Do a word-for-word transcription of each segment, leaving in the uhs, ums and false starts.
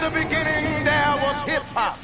the beginning there was hip-hop.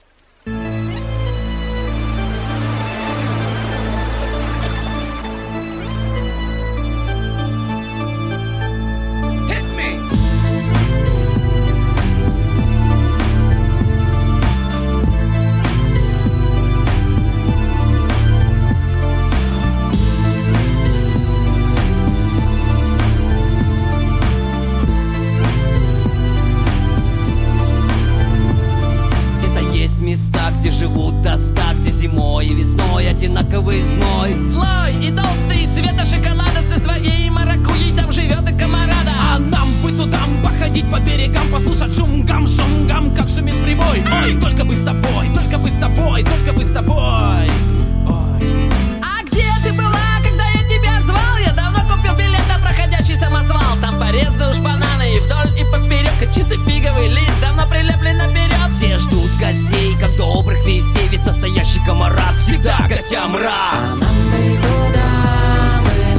Места, где живут доста, где зимой и весной одинаковый зной. Злой и толстый, цвета шоколада, со своей маракуйей там живет и комарада. А нам бы туда походить по берегам, послушать шум гам, шум гам, как шумит прибой. Ой, только бы с тобой, только бы с тобой, только бы с тобой. Ой. А где ты была, когда я тебя звал? Я давно купил билет на проходящий самосвал. Там порезаны уж бананы и вдоль и поперек, и чистый фиговый лист давно прилеплен наперед. Все ждут гостей, как добрых вестей, ведь настоящий комарат всегда гостям рад. А нам бы туда, бы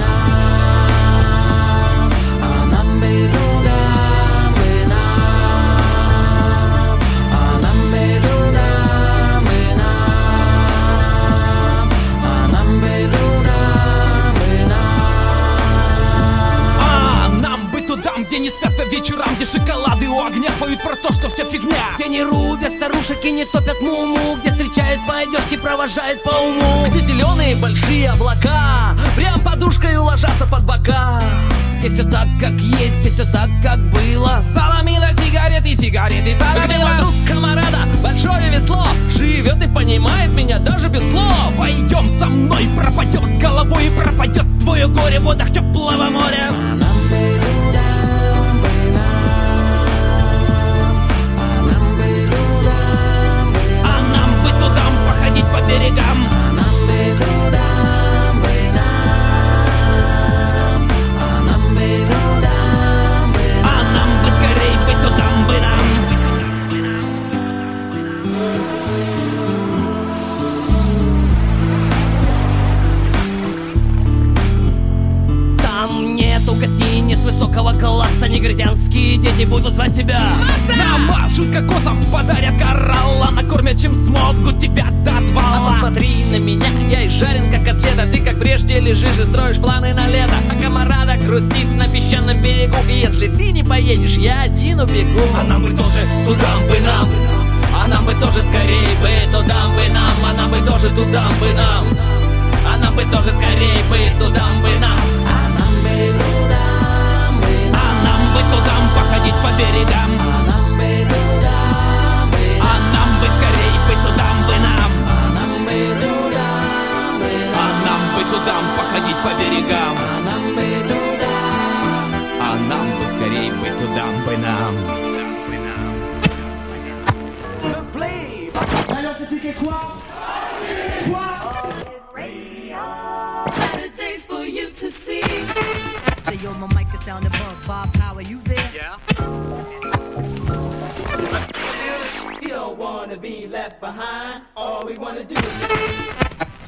нам, а нам бы туда, бы нам, а нам бы туда, бы нам, а нам бы туда, бы нам. А нам бы туда, где не спят по вечерам, где шоколады у огня поют про то, что все фигня. Где не рубят старушек и не топят муму, где встречают по одежке, провожают по уму. Где зеленые большие облака прям подушкой ложатся под бока. Где все так, как есть, где все так, как было. Соломила, сигареты, сигареты, А где мой друг комарада, большое весло, живет и понимает меня даже без слов. Пойдем со мной, пропадем с головой, и пропадет твое горе в водах теплого моря. А нам бы туда, бы нам, а нам бы туда, бы А нам бы туда походить по берегам. а нам бы туда, бы нам, а нам бы туда, бы А нам бы скорей бы туда, бы нам. Там нету гостиниц высокого класса, негритянские дети будут звать тебя. На маршрут кокосом подарят коралла, накормят чем смогут тебя до А отвала. посмотри на меня, я и жарен как котлета. Ты как прежде лежишь и строишь планы на лето. А комарада грустит на песчаном берегу. И если ты не поедешь, я один убегу. А нам бы тоже туда бы нам, а нам бы тоже скорей бы туда бы нам, а нам бы тоже туда бы нам, а нам бы тоже скорей бы туда бы нам. а нам бы туда, бы А нам бы туда походить по берегам. а нам бы туда, бы А нам бы скорей бы туда бы нам. а нам бы туда, бы А нам бы туда походить по берегам. а нам бы туда. А нам бы скорей бы туда бы нам. Better days for you to see. Say yo, my mic is sounding above. Bob Power, you there? Yeah. You don't wanna be left behind. All we wanna do is